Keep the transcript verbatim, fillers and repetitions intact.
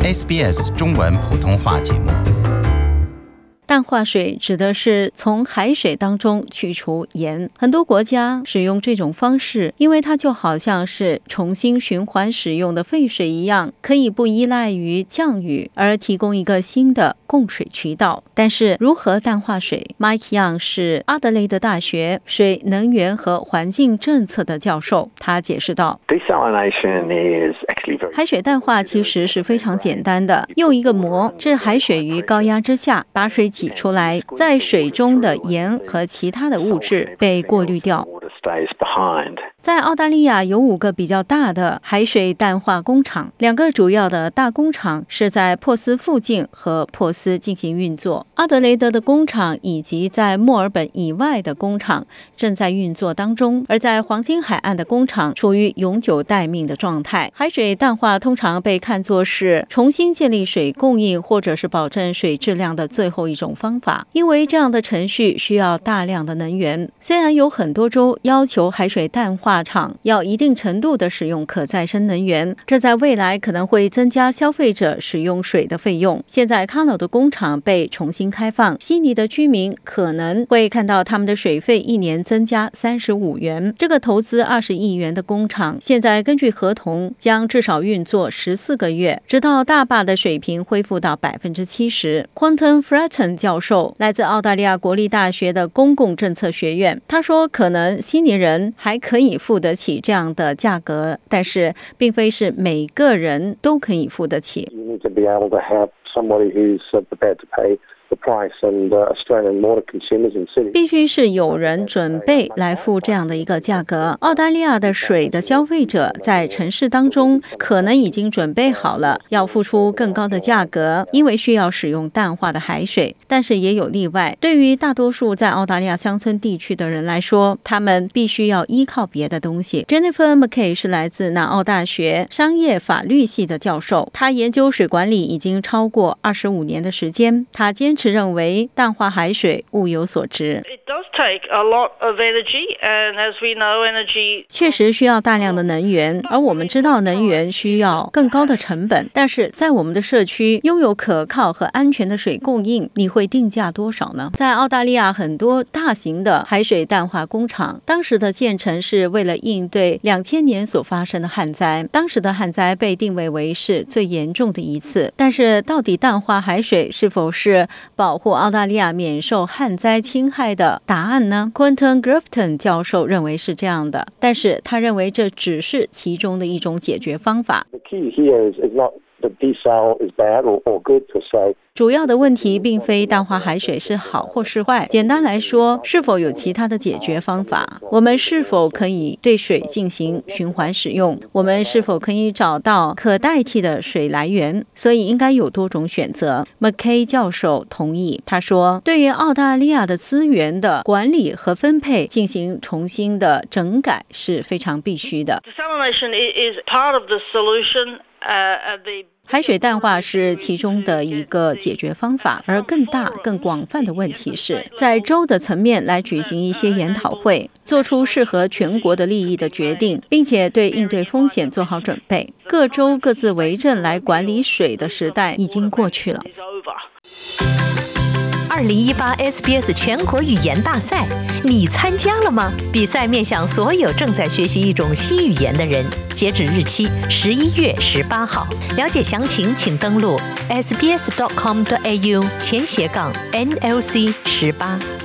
S B S 中文普通话节目。 淡化水指的是从海水当中去除盐，很多国家使用这种方式，因为它就好像是重新循环使用的废水一样，可以不依赖于降雨，而提供一个新的供水渠道。但是如何淡化水 Mike Young 是阿德雷德大学水能源和环境政策的教授，他解释道，海水淡化其实是非常简单的，用一个膜置海水于高压之下，把水挤出来，在水中的盐和其他的物质被过滤掉。在澳大利亚有五个比较大的海水淡化工厂，两个主要的大工厂是在珀斯附近和珀斯进行运作，阿德雷德的工厂以及在墨尔本以外的工厂正在运作当中，而在黄金海岸的工厂处于永久待命的状态。海水淡化通常被看作是重新建立水供应或者是保证水质量的最后一种方法，因为这样的程序需要大量的能源。虽然有很多州要求海水淡化厂要一定程度的使用可再生能源，这在未来可能会增加消费者使用水的费用。现在卡诺的工厂被重新开放，悉尼的居民可能会看到他们的水费一年增加三十五元。这个投资二十亿元的工厂现在根据合同将至少运作十四个月，直到大坝的水平恢复到百分之七十。Quentin Fratton 教授来自澳大利亚国立大学的公共政策学院，他说可能悉尼人还可以付得起这样的价格，但是并非是每个人都可以付得起。必须是有人准备来付这样的一个价格。澳大利亚的水的消费者在城市当中可能已经准备好了要付出更高的价格，因为需要使用淡化的海水。但是也有例外，对于大多数在澳大利亚乡村地区的人来说，他们必须要依靠别的东西。 Jennifer McKay 是来自南澳大学商业法律系的教授，他研究水管理已经超过二十五年的时间，他坚持认为淡化海水物有所值。确实需要大量的能源，而我们知道能源需要更高的成本，但是在我们的社区拥有可靠和安全的水供应，你会定价多少呢？在澳大利亚很多大型的海水淡化工厂，当时的建成是为了应对两千年所发生的旱灾，当时的旱灾被定位为是最严重的一次。但是到底淡化海水是否是保护澳大利亚免受旱灾侵害的答案呢？ Quentin Grafton 教授认为是这样的，但是他认为这只是其中的一种解决方法。主要的问题并非淡化海水是好或是坏，简单来说，是否有其他的解决方法？我们是否可以对水进行循环使用？我们是否可以找到可代替的水来源？所以应该有多种选择。 McKay 教授同意，他说，对于澳大利亚的资源的管理和分配进行重新的整改是非常必须的。海水淡化是其中的一个解决方法，而更大更广泛的问题是在州的层面来举行一些研讨会，做出适合全国的利益的决定，并且对应对风险做好准备。各州各自为政来管理水的时代已经过去了。 二零一八 S B S 全国语言大赛，你参加了吗？比赛面向所有正在学习一种新语言的人，截止日期十一月十八号。了解详情，请登录 s b s dot com dot a u 前斜杠 N L C 十八。